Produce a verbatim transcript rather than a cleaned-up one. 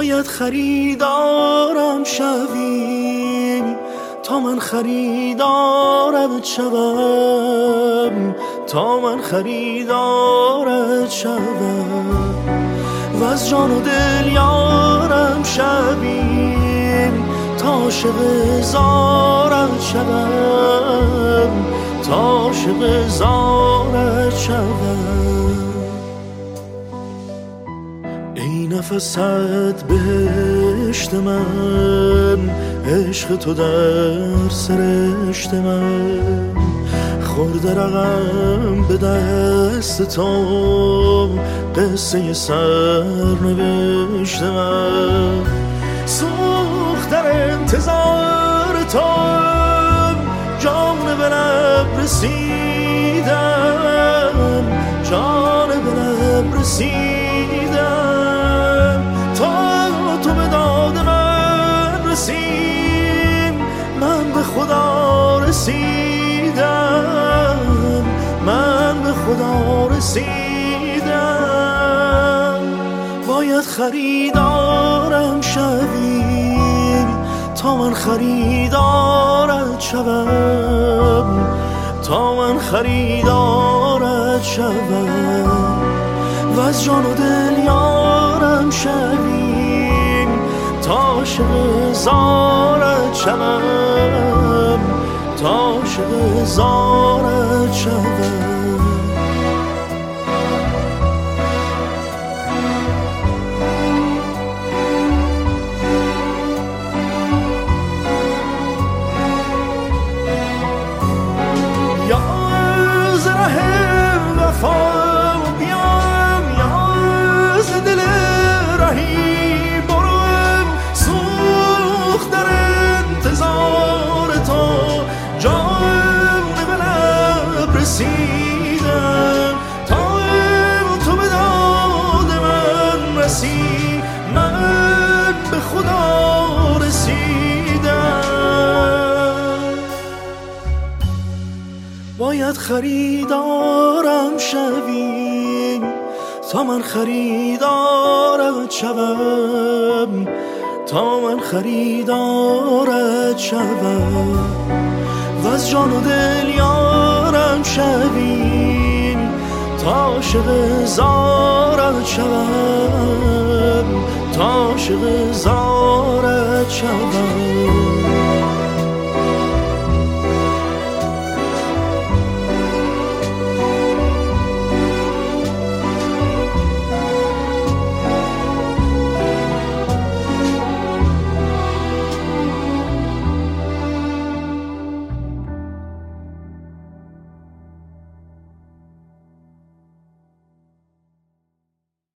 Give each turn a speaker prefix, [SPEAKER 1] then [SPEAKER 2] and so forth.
[SPEAKER 1] باید خریدارم شوی تا من خریدارت شوم، تا من خریدارت شوم و از جان و دل یارم شوی تا عاشق زارت شوم، تا عاشق زارت شوم. ای نفست بهشت من، عشق تو در سرشت من، خورده رقم به دست تو قصه سرنوشت من. سوخت در انتظار تو جان به لب رسیدم، جان به لب رسیدم تا تو به داد من رسید. من به خدا رسیدم، من به خدا رسیدم. باید خریدارم شوی تا من خریدارت شوم، تا من خریدارت شوم و از جان و دل یارم شوی تا عاشق زارت شوم، تا عاشق زارت شوم. رسیدم تا تو به داد من رسی، من به خدا رسیدم. باید خریدارم شوی تا من خریدارت شوم، تا من خریدارت شوم و از جان و دل یارم شوی تا عاشق زارت شوم، تا عاشق زارت شوم.